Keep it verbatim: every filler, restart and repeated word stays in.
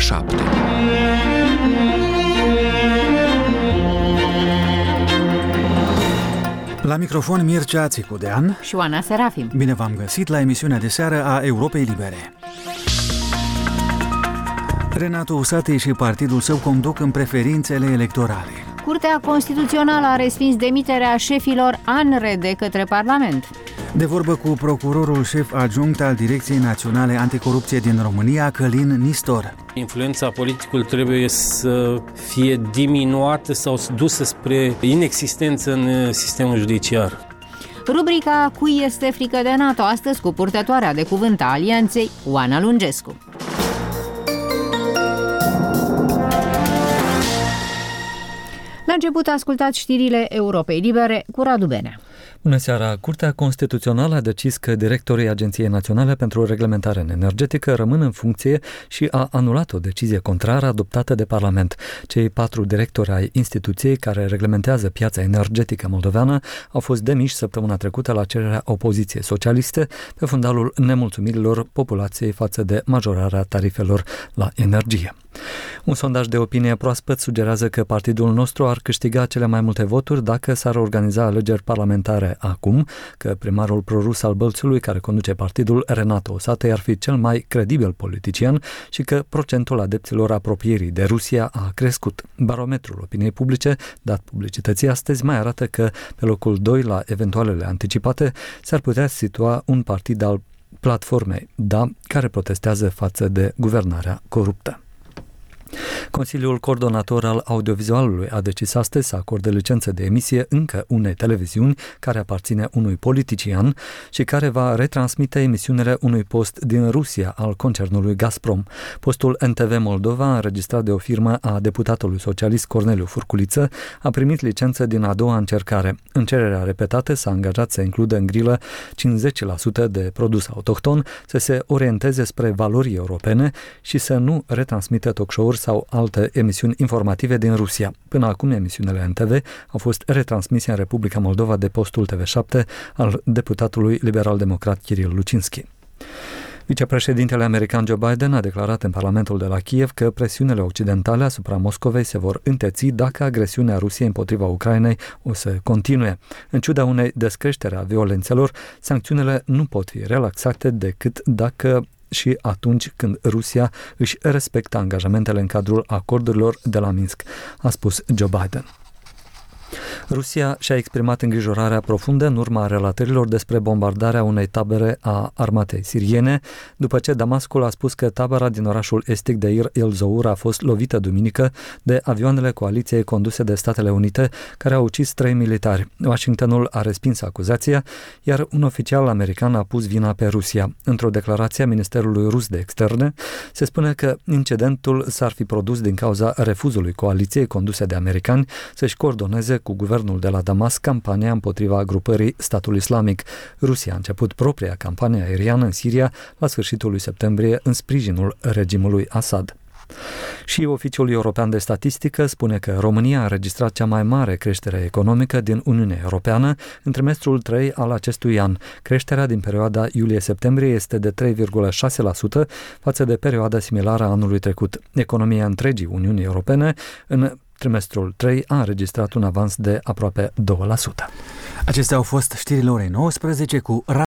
șapte. La microfon Mircea Țicudean și Oana Serafim. Bine v-am găsit la emisiunea de seară a Europei Libere. Renato Usatăi și partidul său conduc în preferințele electorale. Curtea Constituțională a respins demiterea șefilor ANRE de către Parlament. De vorbă cu procurorul șef adjunct al Direcției Naționale Anticorupție din România, Călin Nistor. Influența politicului trebuie să fie diminuată sau dusă spre inexistență în sistemul judiciar. Rubrica Cui este frică de NATO, astăzi cu purtătoarea de cuvânt a Alianței, Oana Lungescu. La început ascultați știrile Europei Libere cu Radu Benea. Bună seara! Curtea Constituțională a decis că directorii Agenției Naționale pentru Reglementare Energetică rămân în funcție și a anulat o decizie contrară adoptată de Parlament. Cei patru directori ai instituției care reglementează piața energetică moldoveană au fost demiși săptămâna trecută la cererea opoziției socialiste pe fundalul nemulțumirilor populației față de majorarea tarifelor la energie. Un sondaj de opinie proaspăt sugerează că partidul nostru ar câștiga cele mai multe voturi dacă s-ar organiza alegeri parlamentare acum, că primarul prorus al Bălțului, care conduce partidul, Renato Usatăi, ar fi cel mai credibil politician și că procentul adepților apropierii de Rusia a crescut. Barometrul opiniei publice, dat publicității astăzi, mai arată că pe locul doi la eventualele anticipate s-ar putea situa un partid al platformei DA, care protestează față de guvernarea coruptă. Consiliul Coordonator al Audiovizualului a decis astăzi să acorde licență de emisie încă unei televiziuni care aparține unui politician și care va retransmite emisiunile unui post din Rusia al concernului Gazprom. Postul N T V Moldova, înregistrat de o firmă a deputatului socialist Corneliu Furculiță, a primit licență din a doua încercare. În cererea repetată s-a angajat să includă în grilă cincizeci la sută de produs autohton, să se orienteze spre valori europene și să nu retransmită talk-show-uri sau alte emisiuni informative din Rusia. Până acum, emisiunile N T V au fost retransmise în Republica Moldova de postul T V șapte al deputatului liberal-democrat Kiril Lucinski. Vicepreședintele american Joe Biden a declarat în Parlamentul de la Kiev că presiunile occidentale asupra Moscovei se vor înteți dacă agresiunea Rusiei împotriva Ucrainei o să continue. În ciuda unei descreștere a violențelor, sancțiunile nu pot fi relaxate decât dacă și atunci când Rusia își respectă angajamentele în cadrul acordurilor de la Minsk, a spus Joe Biden. Rusia și-a exprimat îngrijorarea profundă în urma relatărilor despre bombardarea unei tabere a armatei siriene, după ce Damascul a spus că tabăra din orașul estic de Ir el-Zour a fost lovită duminică de avioanele coaliției conduse de Statele Unite, care au ucis trei militari. Washingtonul a respins acuzația, iar un oficial american a pus vina pe Rusia. Într-o declarație a Ministerului Rus de Externe, se spune că incidentul s-ar fi produs din cauza refuzului coaliției conduse de americani să-și coordoneze cu guvernul de la Damasc campania împotriva grupării Statul Islamic. Rusia a început propria campanie aeriană în Siria la sfârșitul lui septembrie în sprijinul regimului Assad. Și Oficiul European de Statistică spune că România a înregistrat cea mai mare creștere economică din Uniunea Europeană în trimestrul trei al acestui an. Creșterea din perioada iulie-septembrie este de trei virgulă șase la sută față de perioada similară a anului trecut. Economia întregii Uniunii Europene în trimestrul trei a înregistrat un avans de aproape doi la sută. Acestea au fost știrile orei nouăsprezece cu